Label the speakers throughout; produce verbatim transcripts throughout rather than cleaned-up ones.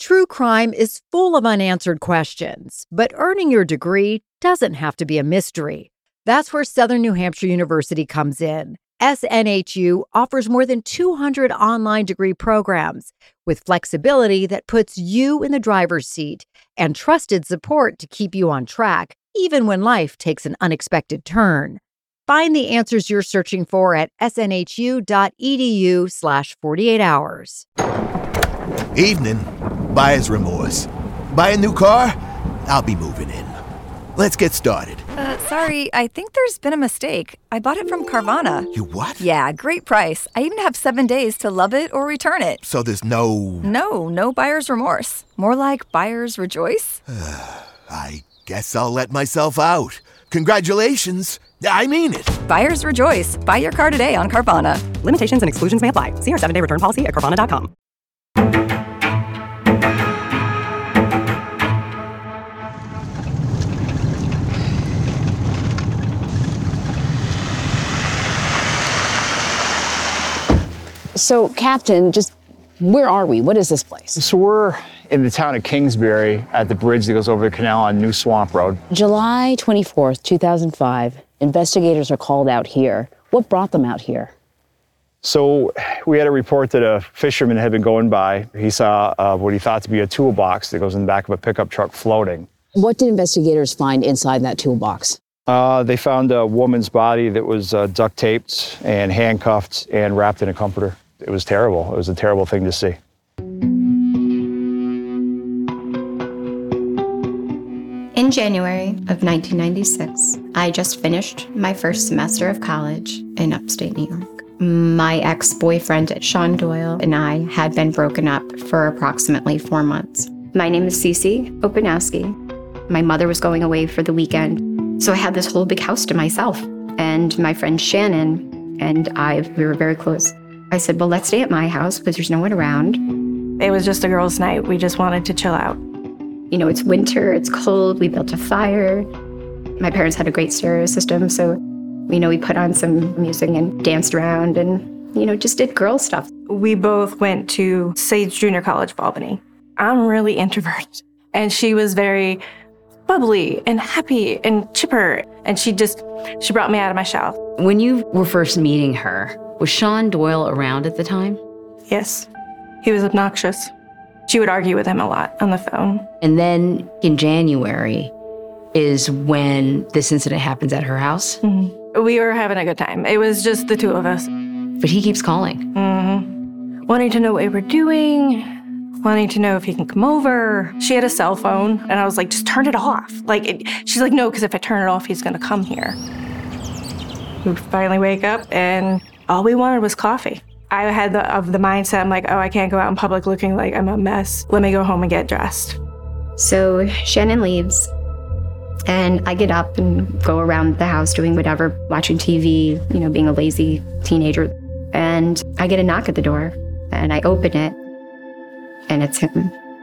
Speaker 1: True crime is full of unanswered questions, but earning your degree doesn't have to be a mystery. That's where Southern New Hampshire University comes in. S N H U offers more than two hundred online degree programs with flexibility that puts you in the driver's seat and trusted support to keep you on track, even when life takes an unexpected turn. Find the answers you're searching for at snhu.edu slash 48 hours.
Speaker 2: Evening. Buyer's remorse. Buy a new car? I'll be moving in. Let's get started.
Speaker 3: Uh, sorry, I think there's been a mistake. I bought it from Carvana.
Speaker 2: You what?
Speaker 3: Yeah, great price. I even have seven days to love it or return it.
Speaker 2: So there's no...
Speaker 3: No, no buyer's remorse. More like buyer's rejoice.
Speaker 2: I guess I'll let myself out. Congratulations. I mean it.
Speaker 3: Buyer's rejoice. Buy your car today on Carvana.
Speaker 4: Limitations and exclusions may apply. See our seven-day return policy at Carvana dot com.
Speaker 5: So, Captain, just where are we? What is this place?
Speaker 6: So we're in the town of Kingsbury at the bridge that goes over the canal on New Swamp Road.
Speaker 5: July twenty-fourth, two thousand five, investigators are called out here. What brought them out here?
Speaker 6: So we had a report that a fisherman had been going by. He saw uh, what he thought to be a toolbox that goes in the back of a pickup truck floating.
Speaker 5: What did investigators find inside that toolbox?
Speaker 6: Uh, they found a woman's body that was uh, duct taped and handcuffed and wrapped in a comforter. It was terrible. It was a terrible thing to see.
Speaker 7: In January of nineteen ninety-six, I just finished my first semester of college in upstate New York. My ex-boyfriend, Sean Doyle, and I had been broken up for approximately four months. My name is Cece Opanowski. My mother was going away for the weekend, so I had this whole big house to myself. And my friend Shannon and I, we were very close. I said, well, let's stay at my house because there's no one around.
Speaker 8: It was just a girls' night. We just wanted to chill out.
Speaker 7: You know, it's winter, it's cold, we built a fire. My parents had a great stereo system, so, you know, we put on some music and danced around and, you know, just did girl stuff.
Speaker 8: We both went to Sage Junior College of Albany. I'm really introverted, and she was very bubbly and happy and chipper, and she just, she brought me out of my shell.
Speaker 9: When you were first meeting her, was Sean Doyle around at the time?
Speaker 8: Yes. He was obnoxious. She would argue with him a lot on the phone.
Speaker 9: And then in January is when this incident happens at her house?
Speaker 8: Mm-hmm. We were having a good time. It was just the two of us.
Speaker 9: But he keeps calling.
Speaker 8: Mm-hmm. Wanting to know what we were doing, wanting to know if he can come over. She had a cell phone, and I was like, just turn it off. Like, it, she's like, no, because if I turn it off, he's going to come here. We finally wake up, and all we wanted was coffee. I had the, of the mindset, I'm like, oh, I can't go out in public looking like I'm a mess. Let me go home and get dressed.
Speaker 7: So Shannon leaves, and I get up and go around the house doing whatever, watching T V, you know, being a lazy teenager. And I get a knock at the door, and I open it, and it's him.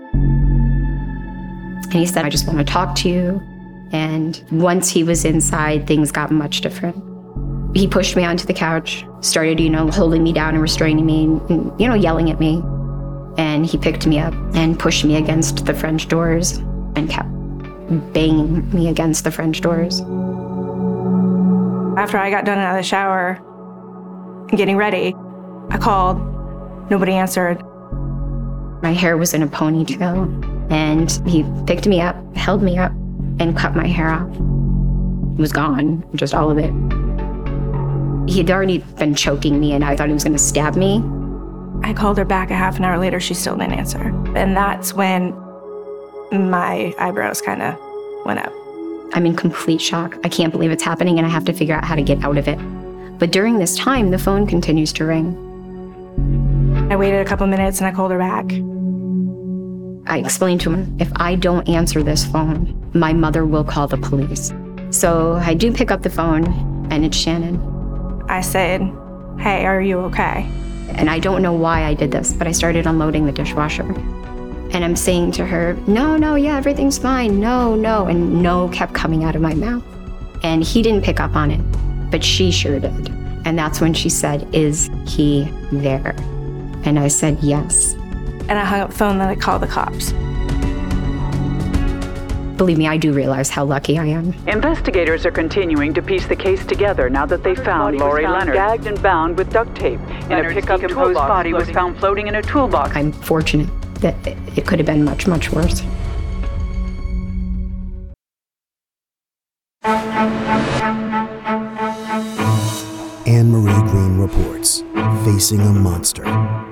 Speaker 7: And he said, I just want to talk to you. And once he was inside, things got much different. He pushed me onto the couch, started, you know, holding me down and restraining me and, you know, yelling at me. And he picked me up and pushed me against the French doors and kept banging me against the French doors.
Speaker 8: After I got done out of the shower and getting ready, I called. Nobody answered.
Speaker 7: My hair was in a ponytail, and he picked me up, held me up, and cut my hair off. It was gone, just all of it. He had already been choking me, and I thought he was going to stab me.
Speaker 8: I called her back a half an hour later. She still didn't answer. And that's when my eyebrows kind of went up.
Speaker 7: I'm in complete shock. I can't believe it's happening, and I have to figure out how to get out of it. But during this time, the phone continues to ring.
Speaker 8: I waited a couple minutes, and I called her back.
Speaker 7: I explained to him, if I don't answer this phone, my mother will call the police. So I do pick up the phone, and it's Shannon.
Speaker 8: I said, hey, are you okay?
Speaker 7: And I don't know why I did this, but I started unloading the dishwasher. And I'm saying to her, no, no, yeah, everything's fine. No, no. And no kept coming out of my mouth. And he didn't pick up on it, but she sure did. And that's when she said, is he there? And I said, yes.
Speaker 8: And I hung up the phone, then I called the cops.
Speaker 7: Believe me, I do realize how lucky I am.
Speaker 10: Investigators are continuing to piece the case together now that they found Lori Leonard gagged and bound with duct tape. In a pickup toolbox, body was found floating in a toolbox.
Speaker 7: I'm fortunate that it could have been much, much worse.
Speaker 11: Anne Marie Green reports, facing a monster.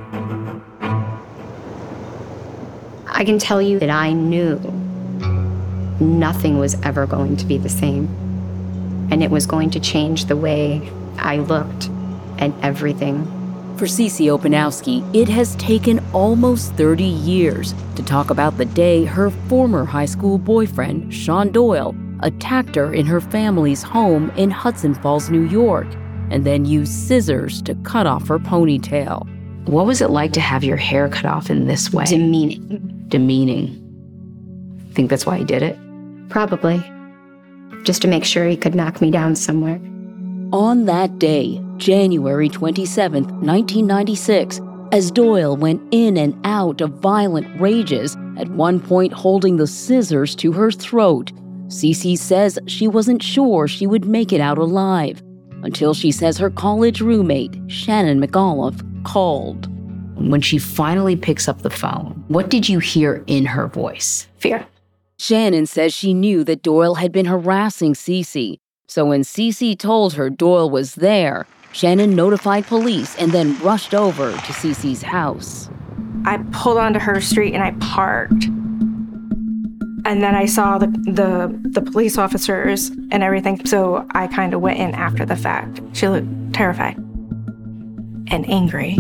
Speaker 7: I can tell you that I knew nothing was ever going to be the same. And it was going to change the way I looked and everything.
Speaker 12: For Cece Opanowski, it has taken almost thirty years to talk about the day her former high school boyfriend, Sean Doyle, attacked her in her family's home in Hudson Falls, New York, and then used scissors to cut off her ponytail.
Speaker 9: What was it like to have your hair cut off in this way?
Speaker 7: Demeaning.
Speaker 9: Demeaning. Think that's why he did it?
Speaker 7: Probably. Just to make sure he could knock me down somewhere.
Speaker 12: On that day, January twenty-seventh, nineteen ninety-six, as Doyle went in and out of violent rages, at one point holding the scissors to her throat, Cece says she wasn't sure she would make it out alive, until she says her college roommate, Shannon McAuliffe, called.
Speaker 9: When she finally picks up the phone, what did you hear in her voice?
Speaker 8: Fear.
Speaker 12: Shannon says she knew that Doyle had been harassing Cece, so when Cece told her Doyle was there, Shannon notified police and then rushed over to Cece's house.
Speaker 8: I pulled onto her street and I parked. And then I saw the, the, the police officers and everything, so I kind of went in after the fact. She looked terrified and angry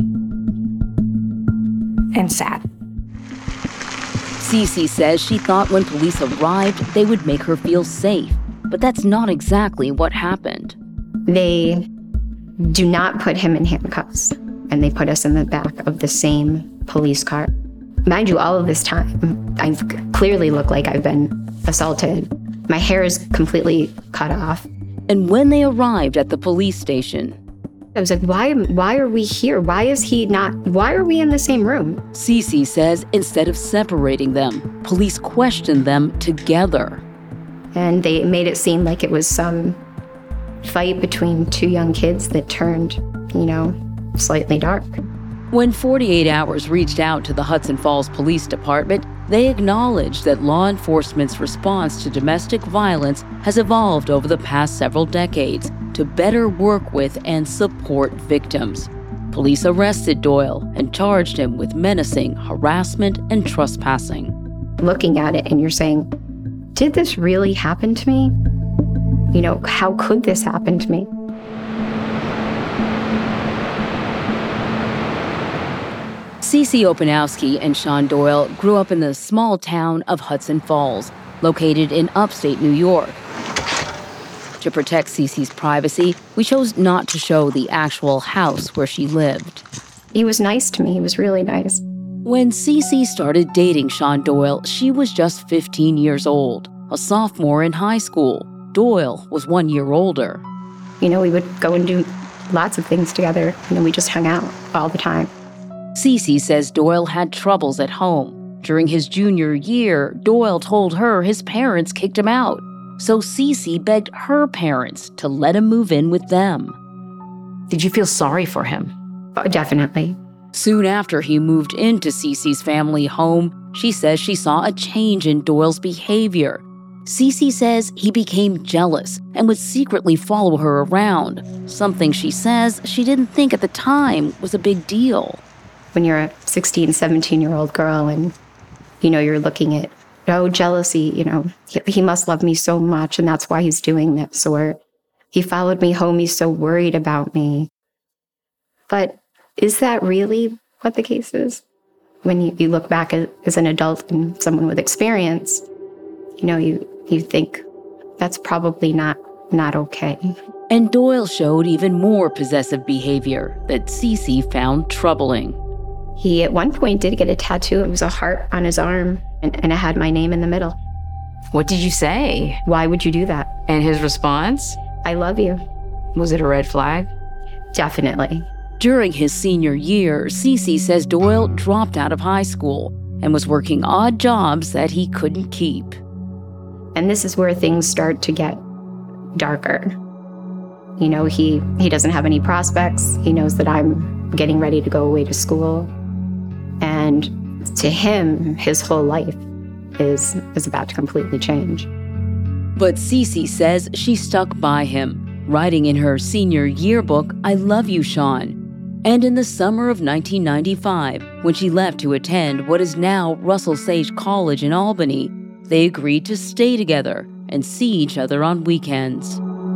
Speaker 8: and sad.
Speaker 12: Cece says she thought when police arrived, they would make her feel safe, but that's not exactly what happened.
Speaker 7: They do not put him in handcuffs, and they put us in the back of the same police car. Mind you, all of this time, I clearly look like I've been assaulted. My hair is completely cut off.
Speaker 12: And when they arrived at the police station,
Speaker 7: I was like, why, why are we here? Why is he not, why are we in the same room?
Speaker 12: Cece says instead of separating them, police questioned them together.
Speaker 7: And they made it seem like it was some fight between two young kids that turned, you know, slightly dark.
Speaker 12: When forty-eight hours reached out to the Hudson Falls Police Department, they acknowledged that law enforcement's response to domestic violence has evolved over the past several decades to better work with and support victims. Police arrested Doyle and charged him with menacing, harassment, and trespassing.
Speaker 7: Looking at it and you're saying, did this really happen to me? You know, how could this happen to me?
Speaker 12: Cece Opanowski and Sean Doyle grew up in the small town of Hudson Falls, located in upstate New York. To protect Cece's privacy, we chose not to show the actual house where she lived.
Speaker 7: He was nice to me. He was really nice.
Speaker 12: When Cece started dating Sean Doyle, she was just fifteen years old, a sophomore in high school. Doyle was one year older.
Speaker 7: You know, we would go and do lots of things together, and then we just hung out all the time.
Speaker 12: Cece says Doyle had troubles at home. During his junior year, Doyle told her his parents kicked him out. So Cece begged her parents to let him move in with them.
Speaker 9: Did you feel sorry for him?
Speaker 7: Oh, definitely.
Speaker 12: Soon after he moved into Cece's family home, she says she saw a change in Doyle's behavior. Cece says he became jealous and would secretly follow her around, something she says she didn't think at the time was a big deal.
Speaker 7: When you're a sixteen, seventeen-year-old girl and, you know, you're looking at, oh, jealousy, you know, he, he must love me so much and that's why he's doing this, or he followed me home, he's so worried about me. But is that really what the case is? When you, you look back as, as an adult and someone with experience, you know, you, you think that's probably not, not okay.
Speaker 12: And Doyle showed even more possessive behavior that Cece found troubling.
Speaker 7: He at one point did get a tattoo. It was a heart on his arm, and, and it had my name in the middle.
Speaker 9: What did you say?
Speaker 7: Why would you do that?
Speaker 9: And his response?
Speaker 7: I love you.
Speaker 9: Was it a red flag?
Speaker 7: Definitely.
Speaker 12: During his senior year, Cece says Doyle dropped out of high school and was working odd jobs that he couldn't keep.
Speaker 7: And this is where things start to get darker. You know, he, he doesn't have any prospects. He knows that I'm getting ready to go away to school. And to him, his whole life is, is about to completely change.
Speaker 12: But Cece says she stuck by him, writing in her senior yearbook, "I love you, Sean." And in the summer of nineteen ninety-five, when she left to attend what is now Russell Sage College in Albany, they agreed to stay together and see each other on weekends.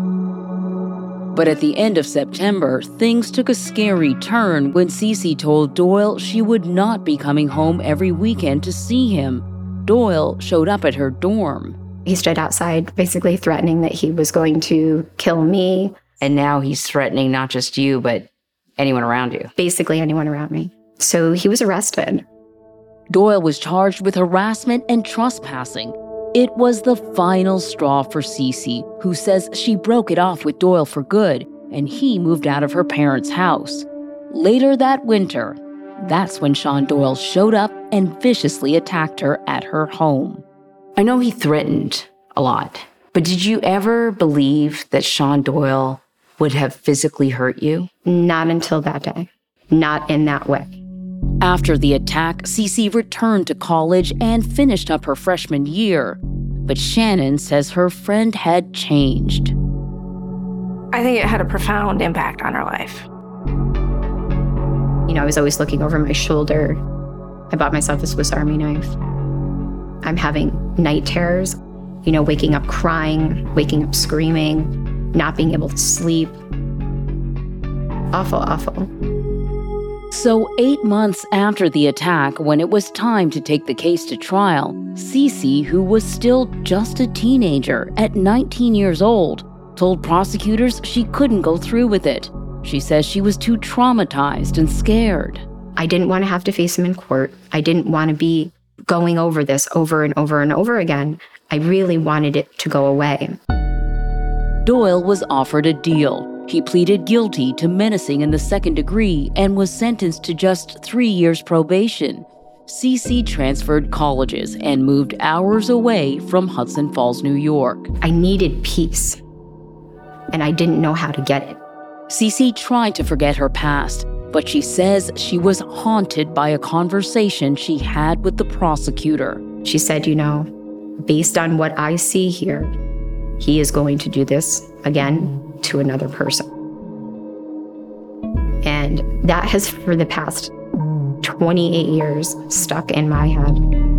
Speaker 12: But at the end of September, things took a scary turn when Cece told Doyle she would not be coming home every weekend to see him. Doyle showed up at her dorm.
Speaker 7: He stood outside, basically threatening that he was going to kill me.
Speaker 9: And now he's threatening not just you, but anyone around you.
Speaker 7: Basically anyone around me. So he was arrested.
Speaker 12: Doyle was charged with harassment and trespassing. It was the final straw for Cece, who says she broke it off with Doyle for good, and he moved out of her parents' house. Later that winter, that's when Sean Doyle showed up and viciously attacked her at her home.
Speaker 9: I know he threatened a lot, but did you ever believe that Sean Doyle would have physically hurt you?
Speaker 7: Not until that day. Not in that way.
Speaker 12: After the attack, Cece returned to college and finished up her freshman year. But Shannon says her friend had changed.
Speaker 8: I think it had a profound impact on her life.
Speaker 7: You know, I was always looking over my shoulder. I bought myself a Swiss Army knife. I'm having night terrors, you know, waking up crying, waking up screaming, not being able to sleep. Awful, awful.
Speaker 12: So eight months after the attack, when it was time to take the case to trial, Cece, who was still just a teenager at nineteen years old, told prosecutors she couldn't go through with it. She says she was too traumatized and scared.
Speaker 7: I didn't want to have to face him in court. I didn't want to be going over this over and over and over again. I really wanted it to go away.
Speaker 12: Doyle was offered a deal. He pleaded guilty to menacing in the second degree and was sentenced to just three years probation. Cece transferred colleges and moved hours away from Hudson Falls, New York.
Speaker 7: I needed peace, and I didn't know how to get it.
Speaker 12: Cece tried to forget her past, but she says she was haunted by a conversation she had with the prosecutor.
Speaker 7: She said, you know, based on what I see here, he is going to do this again to another person. And that has, for the past twenty-eight years, stuck in my head.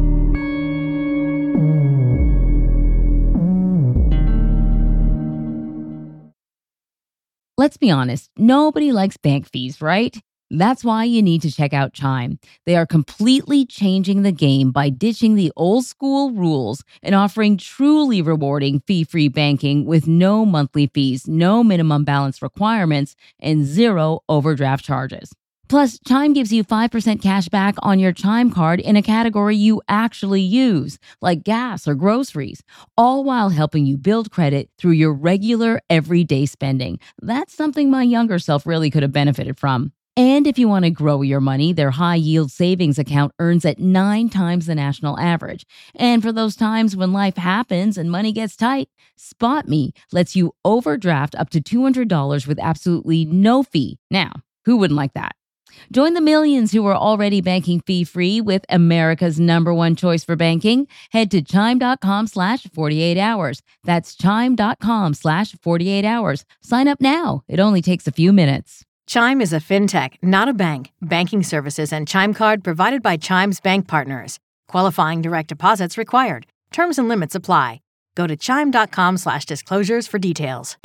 Speaker 13: Let's be honest, nobody likes bank fees, right? That's why you need to check out Chime. They are completely changing the game by ditching the old school rules and offering truly rewarding fee-free banking with no monthly fees, no minimum balance requirements, and zero overdraft charges. Plus, Chime gives you five percent cash back on your Chime card in a category you actually use, like gas or groceries, all while helping you build credit through your regular everyday spending. That's something my younger self really could have benefited from. And if you want to grow your money, their high-yield savings account earns at nine times the national average. And for those times when life happens and money gets tight, SpotMe lets you overdraft up to two hundred dollars with absolutely no fee. Now, who wouldn't like that? Join the millions who are already banking fee-free with America's number one choice for banking. Head to chime.com slash 48 hours. That's chime.com slash 48 hours. Sign up now. It only takes a few minutes.
Speaker 14: Chime is a fintech, not a bank. Banking services and Chime Card provided by Chime's bank partners. Qualifying direct deposits required. Terms and limits apply. Go to chime.com slash disclosures for details.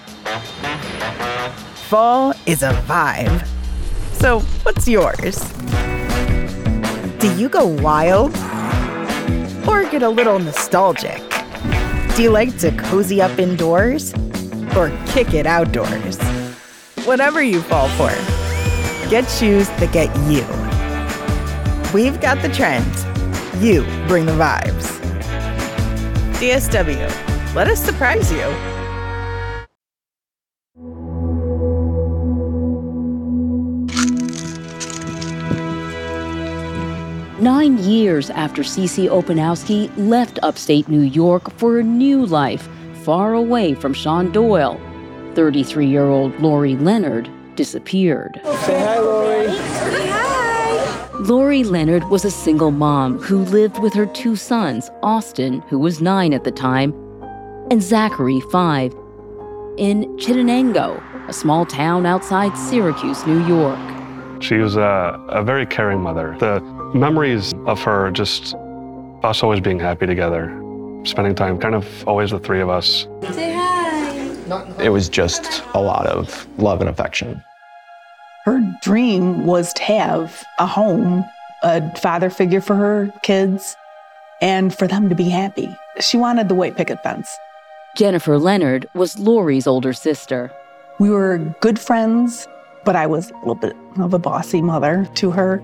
Speaker 15: Fall is a vibe. So what's yours? Do you go wild? Or get a little nostalgic? Do you like to cozy up indoors? Or kick it outdoors? Whatever you fall for, get shoes that get you. We've got the trends. You bring the vibes. D S W, let us surprise you.
Speaker 12: Nine years after Cece Opanowski left upstate New York for a new life far away from Sean Doyle, thirty-three-year-old Lori Leonard disappeared.
Speaker 16: Say hi, Lori.
Speaker 12: Lori Leonard was a single mom who lived with her two sons, Austin, who was nine at the time, and Zachary, five, in Chittenango, a small town outside Syracuse, New York.
Speaker 17: She was a, a very caring mother. The memories of her, just us always being happy together, spending time, kind of always the three of us.
Speaker 16: Say hi.
Speaker 18: It was just a lot of love and affection.
Speaker 19: Her dream was to have a home, a father figure for her kids, and for them to be happy. She wanted the white picket fence.
Speaker 12: Jennifer Leonard was Lori's older sister.
Speaker 19: We were good friends, but I was a little bit of a bossy mother to her.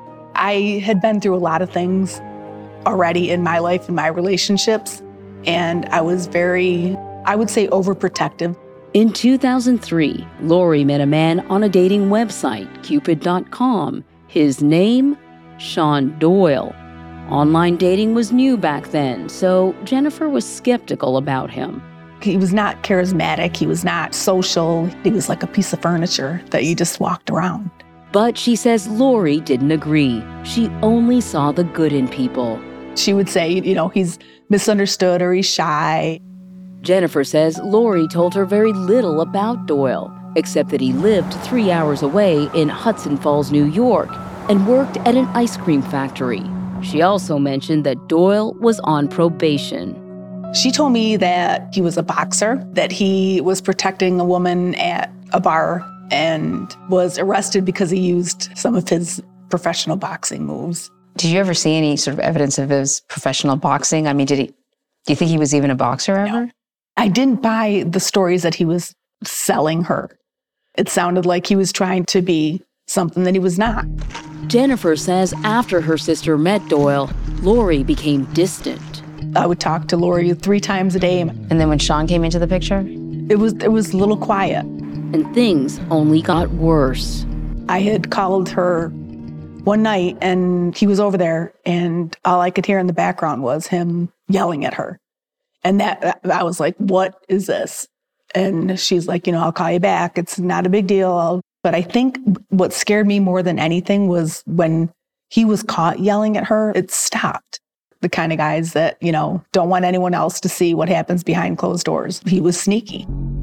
Speaker 19: I had been through a lot of things already in my life and my relationships, and I was very, I would say, overprotective.
Speaker 12: In two thousand three, Lori met a man on a dating website, Cupid dot com. His name, Sean Doyle. Online dating was new back then, so Jennifer was skeptical about him.
Speaker 19: He was not charismatic. He was not social. He was like a piece of furniture that you just walked around.
Speaker 12: But she says Lori didn't agree. She only saw the good in people.
Speaker 19: She would say, you know, he's misunderstood or he's shy.
Speaker 12: Jennifer says Lori told her very little about Doyle, except that he lived three hours away in Hudson Falls, New York, and worked at an ice cream factory. She also mentioned that Doyle was on probation.
Speaker 19: She told me that he was a boxer, that he was protecting a woman at a bar and was arrested because he used some of his professional boxing moves.
Speaker 9: Did you ever see any sort of evidence of his professional boxing? I mean, did he, do you think he was even a boxer ever?
Speaker 19: No. I didn't buy the stories that he was selling her. It sounded like he was trying to be something that he was not.
Speaker 12: Jennifer says after her sister met Doyle, Lori became distant.
Speaker 19: I would talk to Lori three times a day.
Speaker 9: And then when Sean came into the picture?
Speaker 19: It was, it was a little quiet.
Speaker 12: And things only got worse.
Speaker 19: I had called her one night and he was over there and all I could hear in the background was him yelling at her. And that, I was like, what is this? And she's like, you know, I'll call you back. It's not a big deal. I'll... But I think what scared me more than anything was when he was caught yelling at her, it stopped. The kind of guys that, you know, don't want anyone else to see what happens behind closed doors. He was sneaky.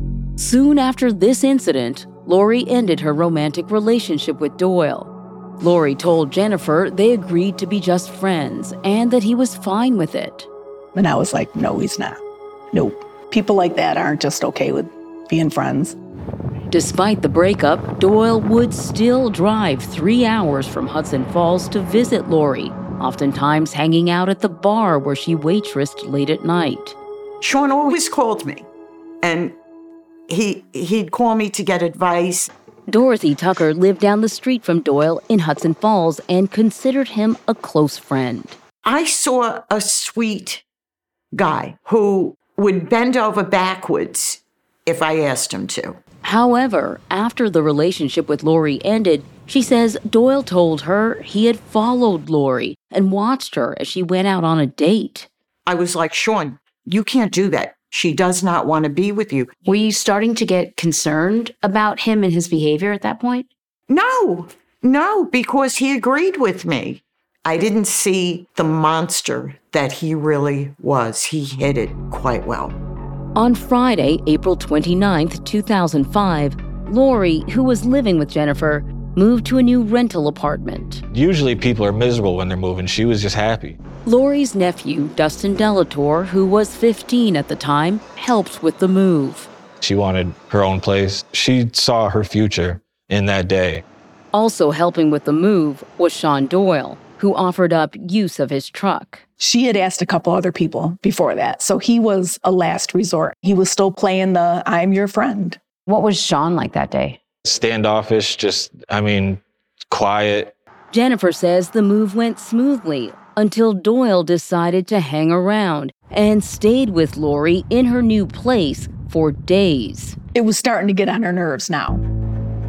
Speaker 12: Soon after this incident, Lori ended her romantic relationship with Doyle. Lori told Jennifer they agreed to be just friends and that he was fine with it.
Speaker 19: And I was like, no, he's not. Nope. People like that aren't just okay with being friends.
Speaker 12: Despite the breakup, Doyle would still drive three hours from Hudson Falls to visit Lori, oftentimes hanging out at the bar where she waitressed late at night.
Speaker 20: Sean always called me, and he, he'd call me to get advice.
Speaker 12: Dorothy Tucker lived down the street from Doyle in Hudson Falls and considered him a close friend.
Speaker 20: I saw a sweet guy who would bend over backwards if I asked him to.
Speaker 12: However, after the relationship with Lori ended, she says Doyle told her he had followed Lori and watched her as she went out on a date.
Speaker 20: I was like, Sean, you can't do that. She does not want to be with you.
Speaker 9: Were you starting to get concerned about him and his behavior at that point?
Speaker 20: No, no, because he agreed with me. I didn't see the monster that he really was. He hid it quite well.
Speaker 12: On Friday, April twenty-ninth, two thousand five, Lori, who was living with Jennifer, moved to a new rental apartment.
Speaker 21: Usually people are miserable when they're moving. She was just happy.
Speaker 12: Lori's nephew, Dustin Delator, who was fifteen at the time, helped with the move.
Speaker 21: She wanted her own place. She saw her future in that day.
Speaker 12: Also helping with the move was Sean Doyle, who offered up use of his truck.
Speaker 19: She had asked a couple other people before that, so he was a last resort. He was still playing the I'm your friend.
Speaker 9: What was Sean like that day?
Speaker 21: Standoffish, just, I mean, quiet.
Speaker 12: Jennifer says the move went smoothly until Doyle decided to hang around and stayed with Lori in her new place for days.
Speaker 19: It was starting to get on her nerves now.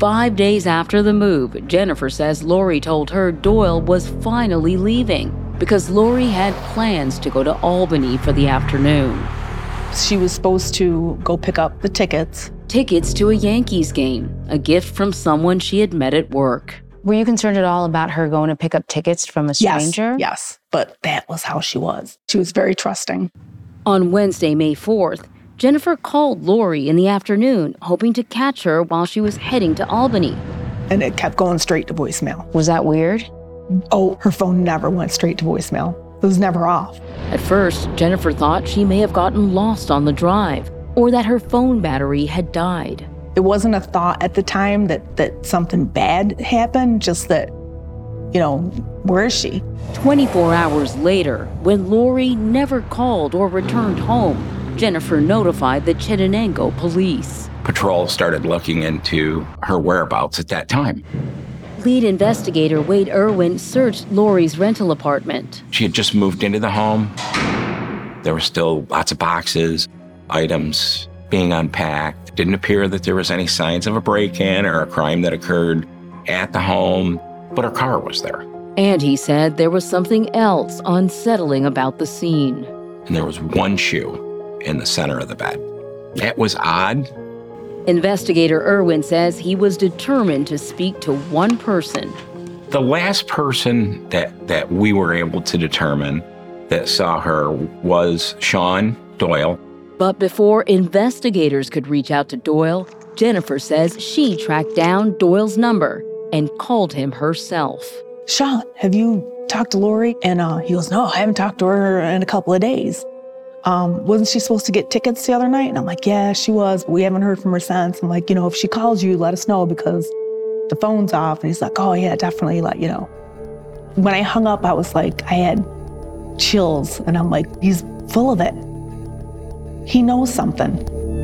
Speaker 12: Five days after the move, Jennifer says Lori told her Doyle was finally leaving because Lori had plans to go to Albany for the afternoon.
Speaker 19: She was supposed to go pick up the tickets.
Speaker 12: Tickets to a Yankees game, a gift from someone she had met at work.
Speaker 5: Were you concerned at all about her going to pick up tickets from a stranger?
Speaker 19: Yes, yes, but that was how she was. She was very trusting.
Speaker 12: On Wednesday, May fourth, Jennifer called Lori in the afternoon, hoping to catch her while she was heading to Albany.
Speaker 19: And it kept going straight to voicemail.
Speaker 5: Was that weird?
Speaker 19: Oh, her phone never went straight to voicemail. It was never off.
Speaker 12: At first, Jennifer thought she may have gotten lost on the drive or that her phone battery had died.
Speaker 19: It wasn't a thought at the time that, that something bad happened, just that, you know, where is she?
Speaker 12: twenty-four hours later, when Lori never called or returned home, Jennifer notified the Chenango police.
Speaker 1: Patrol started looking into her whereabouts at that time.
Speaker 12: Lead investigator Wade Irwin searched Lori's rental apartment.
Speaker 1: She had just moved into the home. There were still lots of boxes, items being unpacked. Didn't appear that there was any signs of a break-in or a crime that occurred at the home, but her car was there.
Speaker 12: And he said there was something else unsettling about the scene.
Speaker 1: And there was one shoe in the center of the bed. That was odd.
Speaker 12: Investigator Irwin says he was determined to speak to one person.
Speaker 1: The last person that, that we were able to determine that saw her was Sean Doyle.
Speaker 12: But before investigators could reach out to Doyle, Jennifer says she tracked down Doyle's number and called him herself.
Speaker 19: Sean, have you talked to Lori? And uh, he goes, no, I haven't talked to her in a couple of days. Um, wasn't she supposed to get tickets the other night? And I'm like, yeah, she was, but we haven't heard from her since. I'm like, you know, if she calls you, let us know because the phone's off. And he's like, oh yeah, definitely, let you know. When I hung up, I was like, I had chills. And I'm like, he's full of it. He knows something.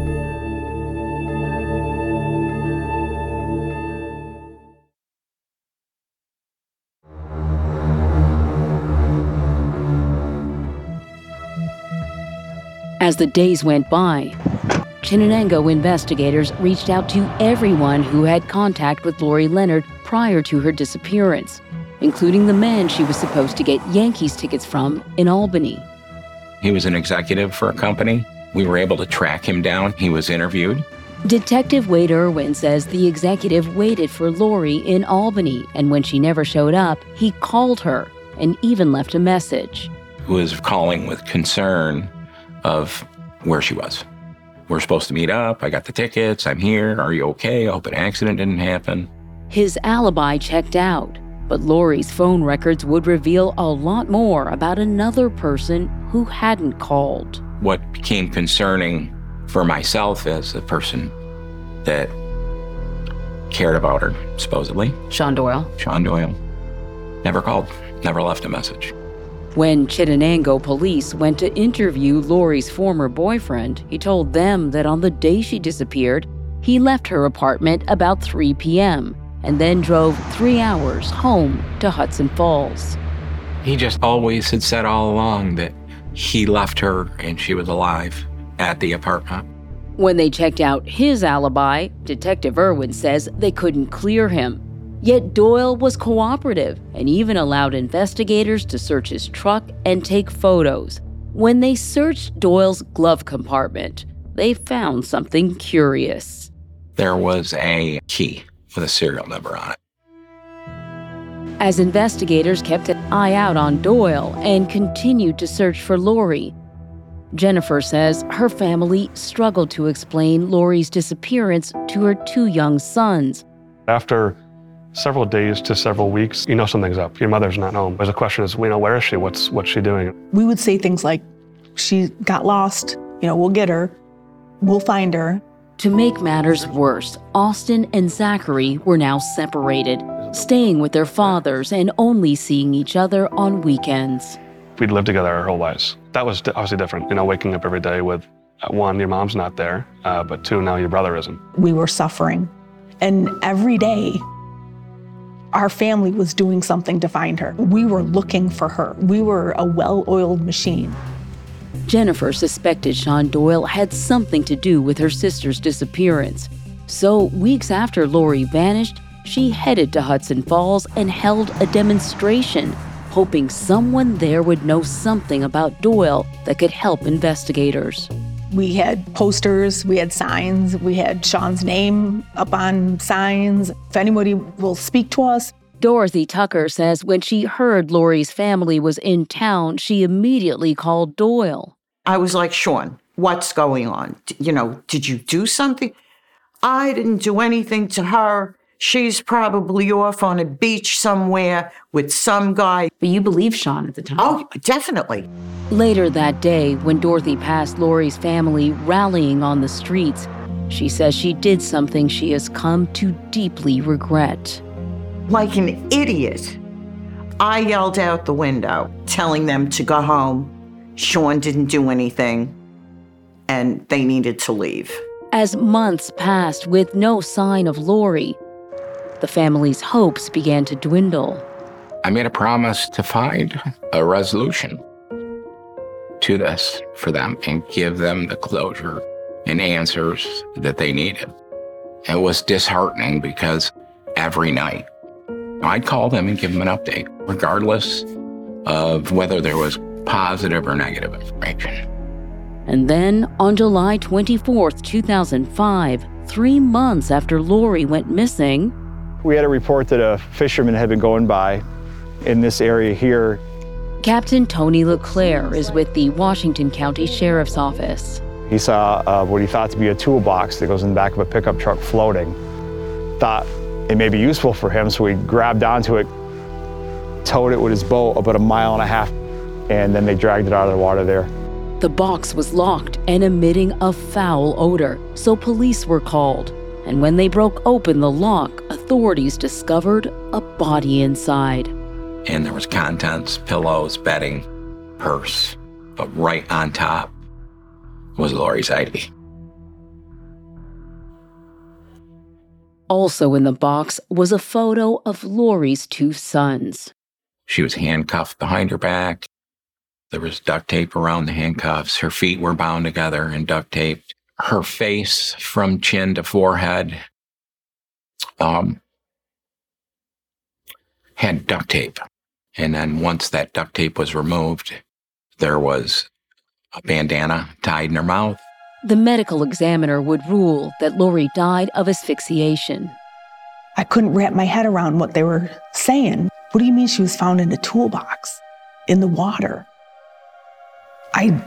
Speaker 12: As the days went by, Chenango investigators reached out to everyone who had contact with Lori Leonard prior to her disappearance, including the man she was supposed to get Yankees tickets from in Albany.
Speaker 1: He was an executive for a company. We were able to track him down. He was interviewed.
Speaker 12: Detective Wade Irwin says the executive waited for Lori in Albany, and when she never showed up, he called her and even left a message.
Speaker 1: Who was calling with concern of where she was. We're supposed to meet up. I got the tickets. I'm here. Are you okay? I hope an accident didn't happen.
Speaker 12: His alibi checked out, but Lori's phone records would reveal a lot more about another person who hadn't called.
Speaker 1: What became concerning for myself as a person that cared about her, supposedly.
Speaker 9: Sean Doyle.
Speaker 1: Sean Doyle. Never called, never left a message.
Speaker 12: When Chenango police went to interview Lori's former boyfriend, he told them that on the day she disappeared, he left her apartment about three p.m. and then drove three hours home to Hudson Falls.
Speaker 1: He just always had said all along that he left her and she was alive at the apartment.
Speaker 12: When they checked out his alibi, Detective Irwin says they couldn't clear him. Yet Doyle was cooperative and even allowed investigators to search his truck and take photos. When they searched Doyle's glove compartment, they found something curious.
Speaker 1: There was a key with a serial number on it.
Speaker 12: As investigators kept an eye out on Doyle and continued to search for Lori, Jennifer says her family struggled to explain Lori's disappearance to her two young sons.
Speaker 17: After several days to several weeks, you know something's up. Your mother's not home. There's a question is, you know, where is she? What's what's she doing?
Speaker 19: We would say things like, she got lost, you know, we'll get her, we'll find her.
Speaker 12: To make matters worse, Austin and Zachary were now separated, staying with their fathers and only seeing each other on weekends.
Speaker 17: We'd lived together our whole lives. That was obviously different, you know, waking up every day with, uh, one, your mom's not there, uh, but two, now your brother isn't.
Speaker 19: We were suffering. And every day, our family was doing something to find her. We were looking for her. We were a well-oiled machine.
Speaker 12: Jennifer suspected Sean Doyle had something to do with her sister's disappearance. So, weeks after Lori vanished, she headed to Hudson Falls and held a demonstration, hoping someone there would know something about Doyle that could help investigators.
Speaker 19: We had posters, we had signs, we had Sean's name up on signs. If anybody will speak to us.
Speaker 12: Dorothy Tucker says when she heard Lori's family was in town, she immediately called Doyle.
Speaker 20: I was like, Sean, what's going on? D- you know, did you do something? I didn't do anything to her. She's probably off on a beach somewhere with some guy.
Speaker 9: But you believed Sean at the time.
Speaker 20: Oh, definitely.
Speaker 12: Later that day, when Dorothy passed Lori's family rallying on the streets, she says she did something she has come to deeply regret.
Speaker 20: Like an idiot, I yelled out the window, telling them to go home. Sean didn't do anything, and they needed to leave.
Speaker 12: As months passed with no sign of Lori, the family's hopes began to dwindle.
Speaker 1: I made a promise to find a resolution to this for them and give them the closure and answers that they needed. It was disheartening because every night I'd call them and give them an update, regardless of whether there was positive or negative information.
Speaker 12: And then on July twenty-fourth, two thousand five, three months after Lori went missing,
Speaker 6: we had a report that a fisherman had been going by in this area here.
Speaker 12: Captain Tony LeClaire is with the Washington County Sheriff's Office.
Speaker 6: He saw uh, what he thought to be a toolbox that goes in the back of a pickup truck floating. Thought it may be useful for him, so he grabbed onto it, towed it with his boat about a mile and a half, and then they dragged it out of the water there.
Speaker 12: The box was locked and emitting a foul odor, so police were called. And when they broke open the lock, authorities discovered a body inside.
Speaker 1: And there was contents, pillows, bedding, purse, but right on top was Lori's I D.
Speaker 12: Also in the box was a photo of Lori's two sons.
Speaker 1: She was handcuffed behind her back. There was duct tape around the handcuffs. Her feet were bound together and duct taped. Her face from chin to forehead um, had duct tape. And then once that duct tape was removed, there was a bandana tied in her mouth.
Speaker 12: The medical examiner would rule that Lori died of asphyxiation.
Speaker 19: I couldn't wrap my head around what they were saying. What do you mean she was found in a toolbox in the water? I,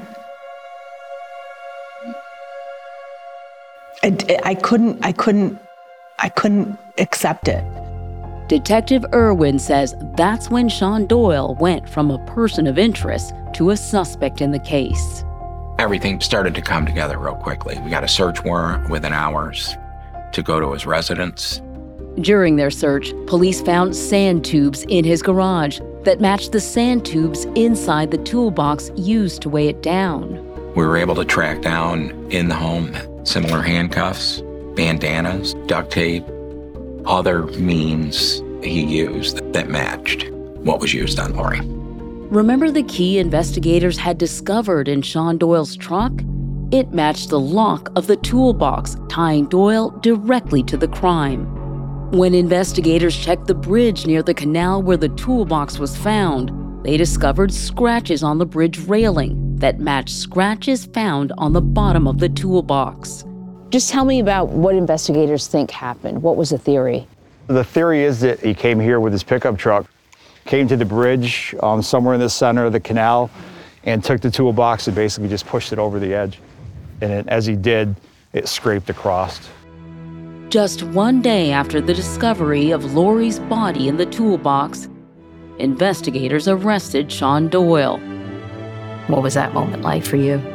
Speaker 19: I, I couldn't, I couldn't, I couldn't accept it.
Speaker 12: Detective Irwin says that's when Sean Doyle went from a person of interest to a suspect in the case.
Speaker 1: Everything started to come together real quickly. We got a search warrant within hours to go to his residence.
Speaker 12: During their search, police found sand tubes in his garage that matched the sand tubes inside the toolbox used to weigh it down.
Speaker 1: We were able to track down in the home similar handcuffs, bandanas, duct tape, other means he used that matched what was used on Lori.
Speaker 12: Remember the key investigators had discovered in Sean Doyle's truck? It matched the lock of the toolbox, tying Doyle directly to the crime. When investigators checked the bridge near the canal where the toolbox was found, they discovered scratches on the bridge railing that matched scratches found on the bottom of the toolbox.
Speaker 5: Just tell me about what investigators think happened. What was the theory?
Speaker 6: The theory is that he came here with his pickup truck, came to the bridge um, somewhere in the center of the canal, and took the toolbox and basically just pushed it over the edge. And it, as he did, it scraped across.
Speaker 12: Just one day after the discovery of Lori's body in the toolbox, investigators arrested Sean Doyle.
Speaker 9: What was that moment like for you?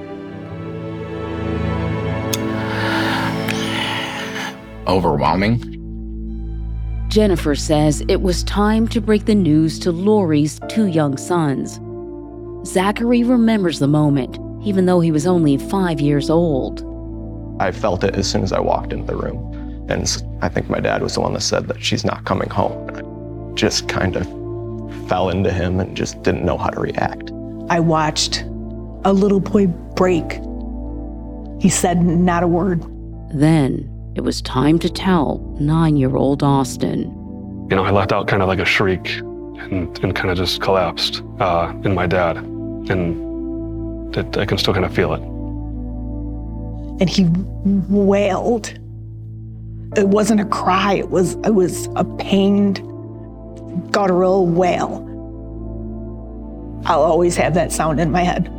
Speaker 1: Overwhelming.
Speaker 12: Jennifer says it was time to break the news to Lori's two young sons. Zachary remembers the moment, even though he was only five years old.
Speaker 18: I felt it as soon as I walked into the room. And I think my dad was the one that said that she's not coming home. And I just kind of fell into him and just didn't know how to react.
Speaker 19: I watched a little boy break. He said not a word.
Speaker 12: Then It was time to tell nine-year-old Austin.
Speaker 17: You know, I let out kind of like a shriek and, and kind of just collapsed uh, in my dad. And it, I can still kind of feel it.
Speaker 19: And he wailed. It wasn't a cry, it was, it was a pained, guttural wail. I'll always have that sound in my head.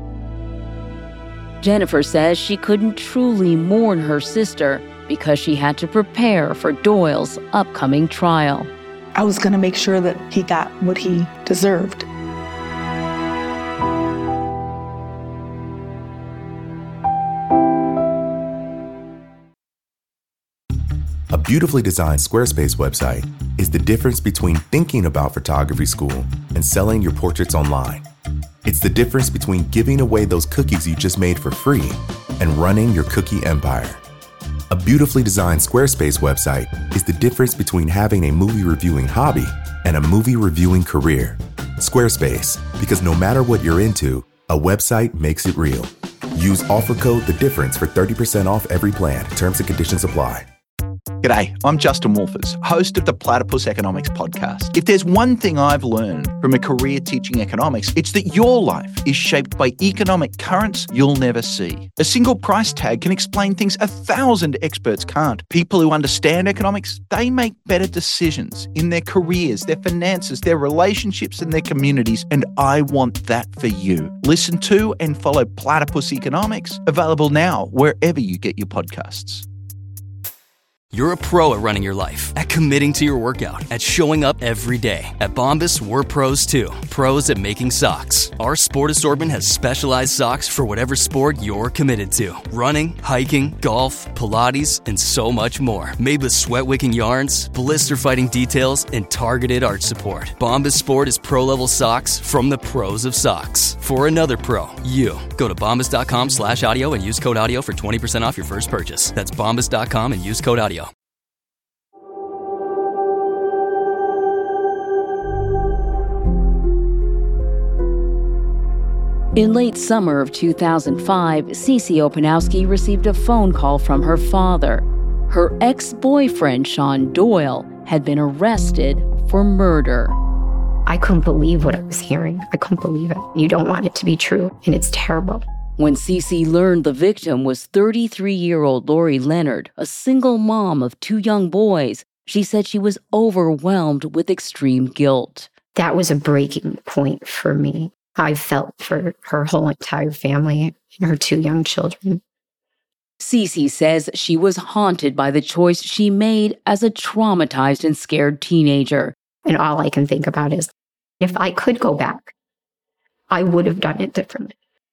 Speaker 12: Jennifer says she couldn't truly mourn her sister because she had to prepare for Doyle's upcoming trial.
Speaker 19: I was going to make sure that he got what he deserved.
Speaker 2: A beautifully designed Squarespace website is the difference between thinking about photography school and selling your portraits online. It's the difference between giving away those cookies you just made for free and running your cookie empire. A beautifully designed Squarespace website is the difference between having a movie reviewing hobby and a movie reviewing career. Squarespace, because no matter what you're into, a website makes it real. Use offer code The Difference for thirty percent off every plan. Terms and conditions apply.
Speaker 22: G'day, I'm Justin Wolfers, host of the Platypus Economics podcast. If there's one thing I've learned from a career teaching economics, it's that your life is shaped by economic currents you'll never see. A single price tag can explain things a thousand experts can't. People who understand economics, they make better decisions in their careers, their finances, their relationships, and their communities, and I want that for you. Listen to and follow Platypus Economics, available now wherever you get your podcasts.
Speaker 23: You're a pro at running your life, at committing to your workout, at showing up every day. At Bombas, we're pros too. Pros at making socks. Our sport assortment has specialized socks for whatever sport you're committed to. Running, hiking, golf, Pilates, and so much more. Made with sweat-wicking yarns, blister-fighting details, and targeted arch support. Bombas Sport is pro-level socks from the pros of socks. For another pro, you. Go to bombas.com slash audio and use code audio for twenty percent off your first purchase. That's bombas dot com and use code audio.
Speaker 12: In late summer of two thousand five, Cece Opanowski received a phone call from her father. Her ex-boyfriend, Sean Doyle, had been arrested for murder.
Speaker 7: I couldn't believe what I was hearing. I couldn't believe it. You don't want it to be true, and it's terrible.
Speaker 12: When Cece learned the victim was thirty-three-year-old Lori Leonard, a single mom of two young boys, she said she was overwhelmed with extreme guilt.
Speaker 7: That was a breaking point for me. I felt for her whole entire family and her two young children.
Speaker 12: Cece says she was haunted by the choice she made as a traumatized and scared teenager.
Speaker 7: And all I can think about is, if I could go back, I would have done it differently.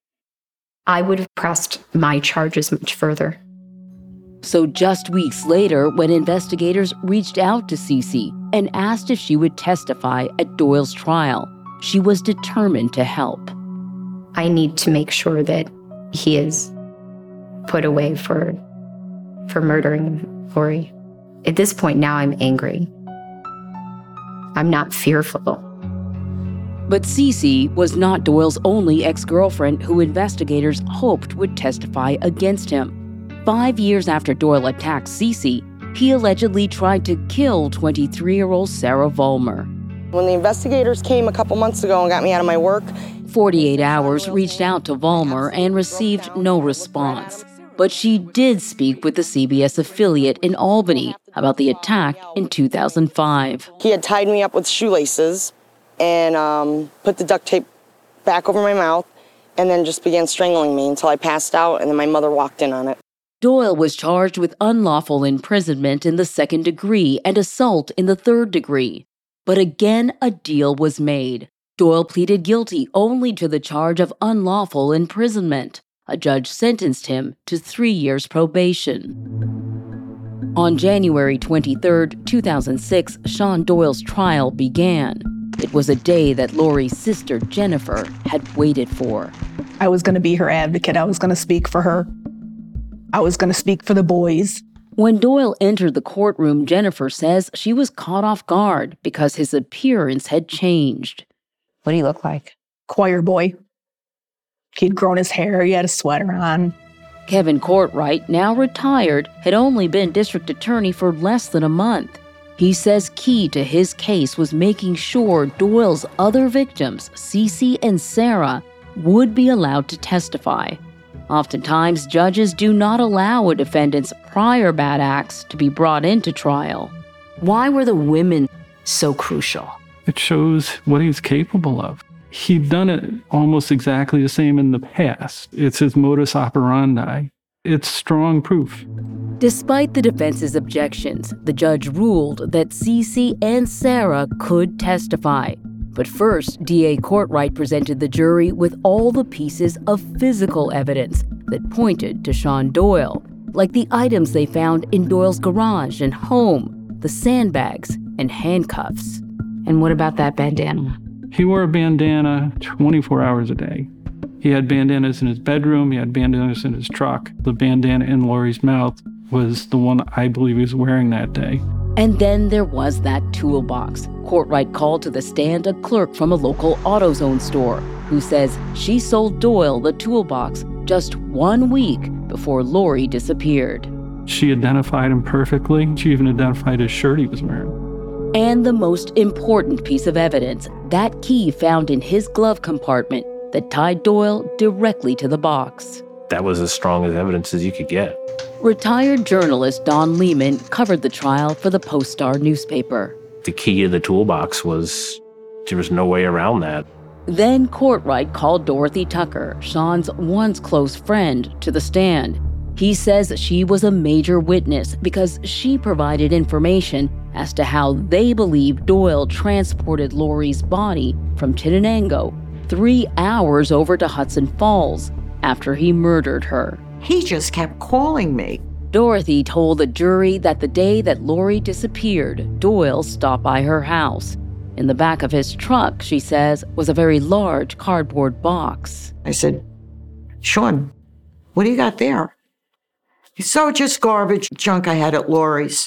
Speaker 7: I would have pressed my charges much further.
Speaker 12: So just weeks later, when investigators reached out to Cece and asked if she would testify at Doyle's trial, she was determined to help.
Speaker 7: I need to make sure that he is put away for, for murdering Lori. At this point now, I'm angry. I'm not fearful.
Speaker 12: But Cece was not Doyle's only ex-girlfriend who investigators hoped would testify against him. Five years after Doyle attacked Cece, he allegedly tried to kill twenty-three-year-old Sarah Vollmer.
Speaker 24: When the investigators came a couple months ago and got me out of my work,
Speaker 12: forty-eight hours reached out to Vollmer and received no response. But she did speak with the C B S affiliate in Albany about the attack in two thousand five.
Speaker 24: He had tied me up with shoelaces and um, put the duct tape back over my mouth and then just began strangling me until I passed out, and then my mother walked in on it.
Speaker 12: Doyle was charged with unlawful imprisonment in the second degree and assault in the third degree. But again, a deal was made. Doyle pleaded guilty only to the charge of unlawful imprisonment. A judge sentenced him to three years probation. On January twenty-third, two thousand six, Sean Doyle's trial began. It was a day that Lori's sister, Jennifer, had waited for.
Speaker 19: I was going to be her advocate. I was going to speak for her. I was going to speak for the boys.
Speaker 12: When Doyle entered the courtroom, Jennifer says she was caught off guard because his appearance had changed.
Speaker 7: What do you look like?
Speaker 19: Choir boy. He'd grown his hair. He had a sweater on.
Speaker 12: Kevin Courtright, now retired, had only been district attorney for less than a month. He says key to his case was making sure Doyle's other victims, Cece and Sarah, would be allowed to testify. Oftentimes, judges do not allow a defendant's prior bad acts to be brought into trial.
Speaker 9: Why were the women so crucial?
Speaker 3: It shows what he's capable of. He'd done it almost exactly the same in the past. It's his modus operandi. It's strong proof.
Speaker 12: Despite the defense's objections, the judge ruled that Cece and Sarah could testify. But first, D A Courtright presented the jury with all the pieces of physical evidence that pointed to Sean Doyle, like the items they found in Doyle's garage and home, the sandbags and handcuffs.
Speaker 9: And what about that bandana?
Speaker 3: He wore a bandana twenty-four hours a day. He had bandanas in his bedroom, he had bandanas in his truck. The bandana in Lori's mouth was the one I believe he was wearing that day.
Speaker 12: And then there was that toolbox. Courtright called to the stand a clerk from a local AutoZone store who says she sold Doyle the toolbox just one week before Lori disappeared.
Speaker 3: She identified him perfectly. She even identified his shirt he was wearing.
Speaker 12: And the most important piece of evidence, that key found in his glove compartment that tied Doyle directly to the box.
Speaker 4: That was as strong as evidence as you could get.
Speaker 12: Retired journalist Don Lehman covered the trial for the Post-Star newspaper.
Speaker 4: The key to the toolbox was, there was no way around that.
Speaker 12: Then Courtright called Dorothy Tucker, Sean's once close friend, to the stand. He says she was a major witness because she provided information as to how they believe Doyle transported Lori's body from Chenango three hours over to Hudson Falls after he murdered her.
Speaker 20: He just kept calling me.
Speaker 12: Dorothy told the jury that the day that Lori disappeared, Doyle stopped by her house. In the back of his truck, she says, was a very large cardboard box.
Speaker 20: I said, Sean, what do you got there? He said, oh, just garbage junk I had at Lori's.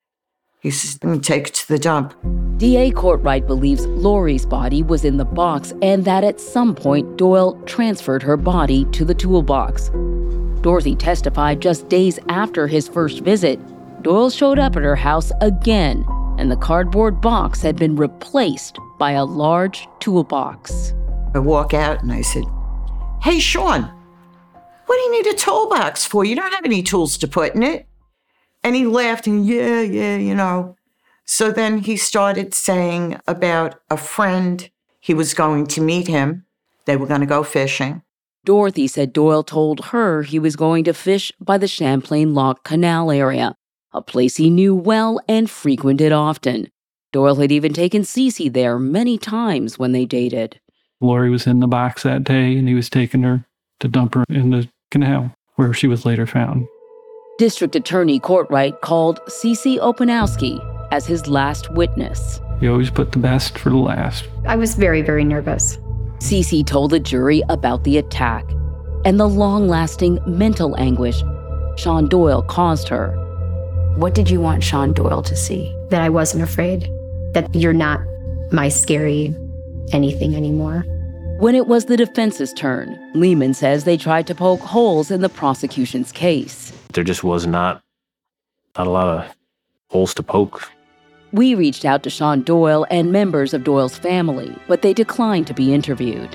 Speaker 20: He says, let me take it to the dump.
Speaker 12: D A Courtright believes Lori's body was in the box and that at some point Doyle transferred her body to the toolbox. Dorothy testified just days after his first visit, Doyle showed up at her house again, and the cardboard box had been replaced by a large toolbox.
Speaker 20: I walk out and I said, hey, Sean, what do you need a toolbox for? You don't have any tools to put in it. And he laughed and, yeah, yeah, you know. So then he started saying about a friend. He was going to meet him. They were going to go fishing.
Speaker 12: Dorothy said Doyle told her he was going to fish by the Champlain Lock Canal area, a place he knew well and frequented often. Doyle had even taken Cece there many times when they dated.
Speaker 3: Lori was in the box that day, and he was taking her to dump her in the canal, where she was later found.
Speaker 12: District Attorney Courtright called Cece Opanowski as his last witness.
Speaker 3: You always put the best for the last.
Speaker 7: I was very, very nervous.
Speaker 12: Cece told the jury about the attack and the long-lasting mental anguish Sean Doyle caused her.
Speaker 9: What did you want Sean Doyle to see?
Speaker 7: That I wasn't afraid, that you're not my scary anything anymore.
Speaker 12: When it was the defense's turn, Lehman says they tried to poke holes in the prosecution's case.
Speaker 4: There just was not, not a lot of holes to poke.
Speaker 12: We reached out to Sean Doyle and members of Doyle's family, but they declined to be interviewed.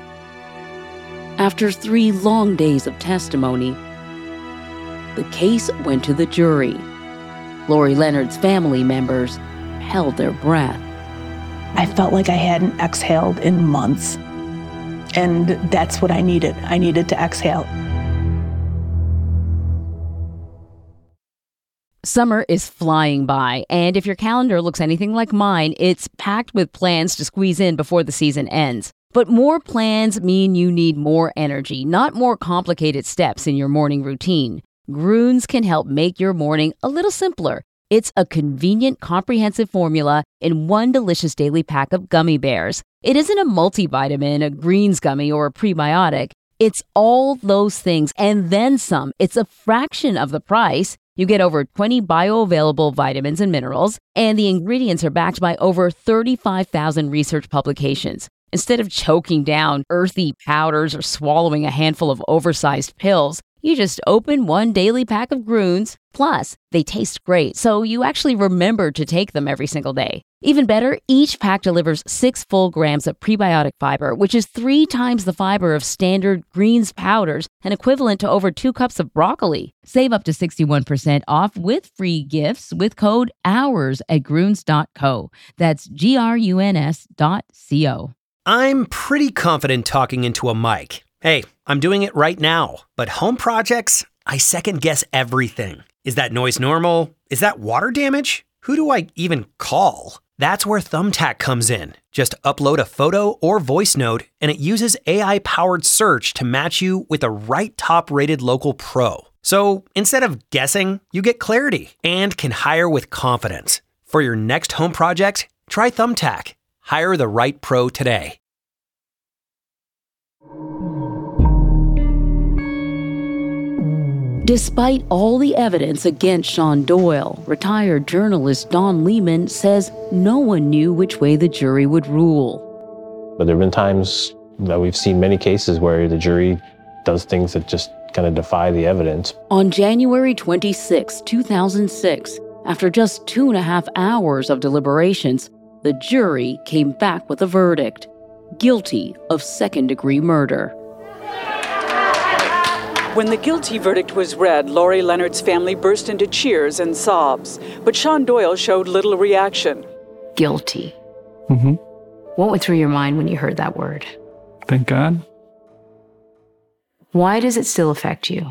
Speaker 12: After three long days of testimony, the case went to the jury. Lori Leonard's family members held their breath.
Speaker 19: I felt like I hadn't exhaled in months. And that's what I needed. I needed to exhale.
Speaker 13: Summer is flying by, and if your calendar looks anything like mine, it's packed with plans to squeeze in before the season ends. But more plans mean you need more energy, not more complicated steps in your morning routine. Grunes can help make your morning a little simpler. It's a convenient, comprehensive formula in one delicious daily pack of gummy bears. It isn't a multivitamin, a greens gummy, or a prebiotic. It's all those things and then some. It's a fraction of the price. You get over twenty bioavailable vitamins and minerals, and the ingredients are backed by over thirty-five thousand research publications. Instead of choking down earthy powders or swallowing a handful of oversized pills, You just open one daily pack of Grunes. Plus, they taste great, so you actually remember to take them every single day. Even better, each pack delivers six full grams of prebiotic fiber, which is three times the fiber of standard greens powders and equivalent to over two cups of broccoli. Save up to sixty-one percent off with free gifts with code HOURS at grunes dot co. That's G R U N S dot C O.
Speaker 8: I'm pretty confident talking into a mic. Hey, I'm doing it right now. But home projects, I second guess everything. Is that noise normal? Is that water damage? Who do I even call? That's where Thumbtack comes in. Just upload a photo or voice note, and it uses A I-powered search to match you with the right top-rated local pro. So instead of guessing, you get clarity and can hire with confidence. For your next home project, try Thumbtack. Hire the right pro today.
Speaker 12: Despite all the evidence against Sean Doyle, retired journalist Don Lehman says no one knew which way the jury would rule.
Speaker 4: But there have been times that we've seen many cases where the jury does things that just kind of defy the evidence.
Speaker 12: On January twenty-sixth, two thousand six, after just two and a half hours of deliberations, the jury came back with a verdict: guilty of second-degree murder.
Speaker 10: When the guilty verdict was read, Lori Leonard's family burst into cheers and sobs, but Sean Doyle showed little reaction.
Speaker 9: Guilty.
Speaker 3: Mm-hmm.
Speaker 9: What went through your mind when you heard that word?
Speaker 3: Thank God.
Speaker 9: Why does it still affect you?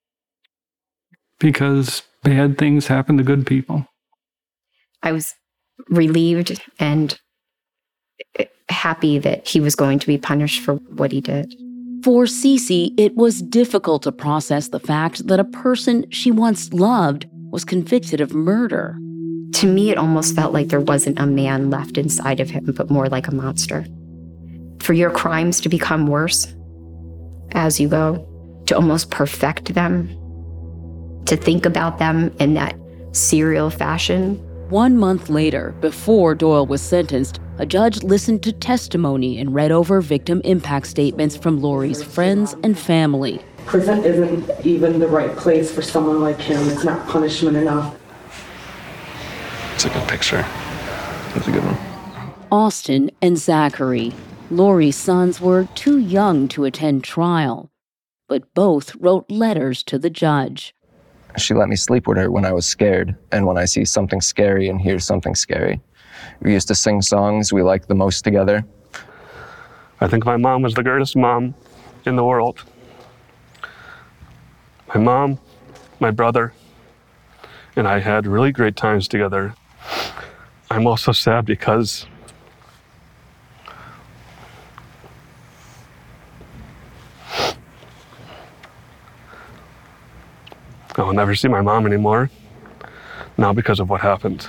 Speaker 3: Because bad things happen to good people.
Speaker 7: I was relieved and happy that he was going to be punished for what he did.
Speaker 12: For Cece, it was difficult to process the fact that a person she once loved was convicted of murder.
Speaker 7: To me, it almost felt like there wasn't a man left inside of him, but more like a monster. For your crimes to become worse as you go, to almost perfect them, to think about them in that serial fashion.
Speaker 12: One month later, before Doyle was sentenced, a judge listened to testimony and read over victim impact statements from Lori's friends and family.
Speaker 11: Prison isn't even the right place for someone like him. It's not punishment enough.
Speaker 17: It's a good picture. That's a good one.
Speaker 12: Austin and Zachary, Lori's sons, were too young to attend trial, but both wrote letters to the judge.
Speaker 18: She let me sleep with her when I was scared, and when I see something scary and hear something scary. We used to sing songs we liked the most together.
Speaker 17: I think my mom was the greatest mom in the world. My mom, my brother, and I had really great times together. I'm also sad because I'll never see my mom anymore, now because of what happened.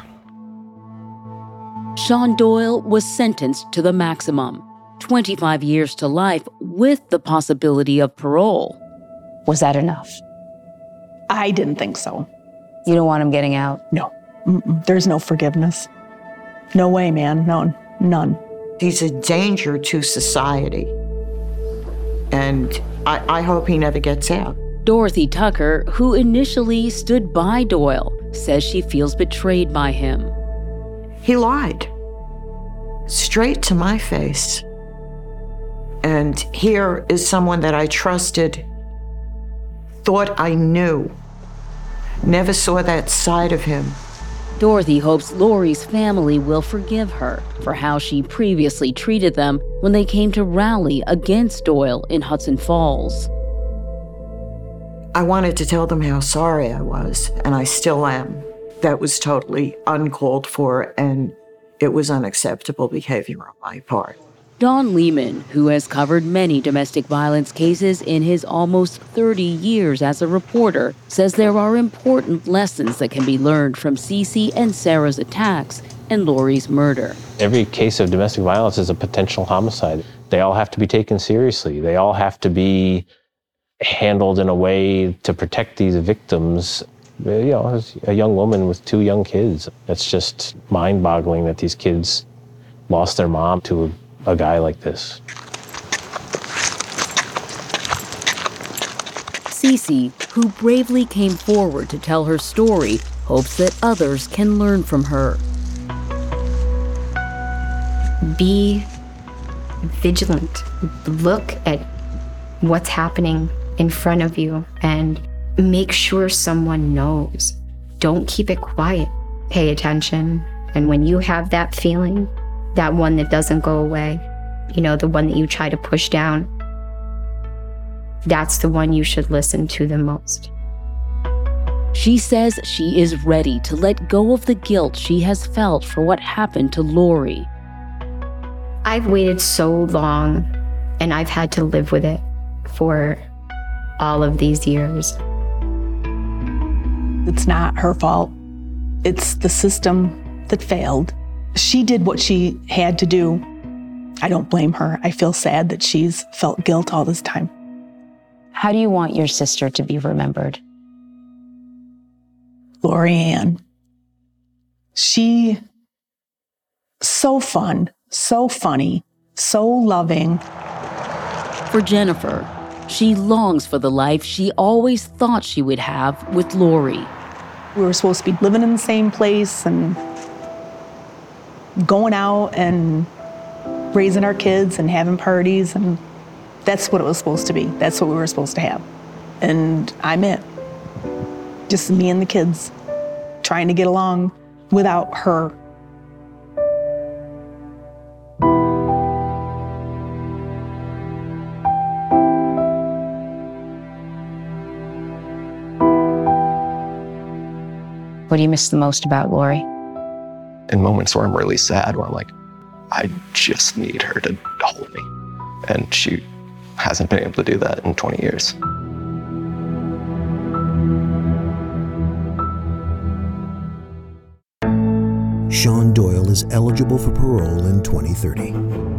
Speaker 12: Sean Doyle was sentenced to the maximum, twenty-five years to life with the possibility of parole.
Speaker 5: Was that enough?
Speaker 19: I didn't think so.
Speaker 5: You don't want him getting out?
Speaker 19: No. Mm-mm. There's no forgiveness. No way, man. No, none.
Speaker 20: He's a danger to society. And I, I hope he never gets out.
Speaker 12: Dorothy Tucker, who initially stood by Doyle, says she feels betrayed by him.
Speaker 20: He lied. Straight to my face. And here is someone that I trusted, thought I knew, never saw that side of him.
Speaker 12: Dorothy hopes Lori's family will forgive her for how she previously treated them when they came to rally against Doyle in Hudson Falls.
Speaker 20: I wanted to tell them how sorry I was, and I still am. That was totally uncalled for, and it was unacceptable behavior on my part.
Speaker 12: Don Lehman, who has covered many domestic violence cases in his almost thirty years as a reporter, says there are important lessons that can be learned from Cece and Sarah's attacks and Lori's murder.
Speaker 4: Every case of domestic violence is a potential homicide. They all have to be taken seriously. They all have to be handled in a way to protect these victims. You know, as a young woman with two young kids. It's just mind-boggling that these kids lost their mom to a, a guy like this.
Speaker 12: Cece, who bravely came forward to tell her story, hopes that others can learn from her.
Speaker 7: Be vigilant. Look at what's happening in front of you and make sure someone knows. Don't keep it quiet. Pay attention. And when you have that feeling, that one that doesn't go away, you know, the one that you try to push down, that's the one you should listen to the most.
Speaker 12: She says she is ready to let go of the guilt she has felt for what happened to Lori.
Speaker 7: I've waited so long, and I've had to live with it for all of these years.
Speaker 19: It's not her fault. It's the system that failed. She did what she had to do. I don't blame her. I feel sad that she's felt guilt all this time.
Speaker 5: How do you want your sister to be remembered?
Speaker 19: Lori Ann. She, so fun, so funny, so loving.
Speaker 12: For Jennifer, she longs for the life she always thought she would have with Lori.
Speaker 19: We were supposed to be living in the same place and going out and raising our kids and having parties, and that's what it was supposed to be. That's what we were supposed to have. And I'm it. Just me and the kids trying to get along without her.
Speaker 5: What do you miss the most about Lori?
Speaker 18: In moments where I'm really sad, where I'm like, I just need her to hold me. And she hasn't been able to do that in twenty years.
Speaker 14: Sean Doyle is eligible for parole in twenty thirty.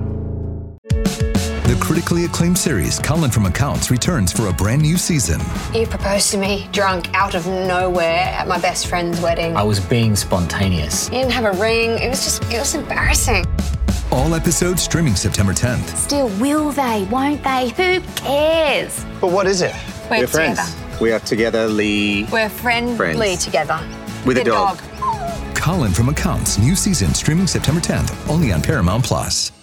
Speaker 15: The critically acclaimed series Colin from Accounts returns for a brand new season.
Speaker 16: You proposed to me drunk out of nowhere at my best friend's wedding.
Speaker 21: I was being spontaneous.
Speaker 16: You didn't have a ring. It was just, it was embarrassing.
Speaker 15: All episodes streaming September tenth.
Speaker 16: Still, will they? Won't they? Who cares?
Speaker 25: But what is it?
Speaker 16: We're,
Speaker 25: We're friends.
Speaker 16: together.
Speaker 25: We are togetherly.
Speaker 16: We're friendly
Speaker 25: friends.
Speaker 16: together.
Speaker 25: With
Speaker 16: the
Speaker 25: a dog.
Speaker 16: dog.
Speaker 15: Colin from Accounts, new season streaming September tenth, only on Paramount Plus.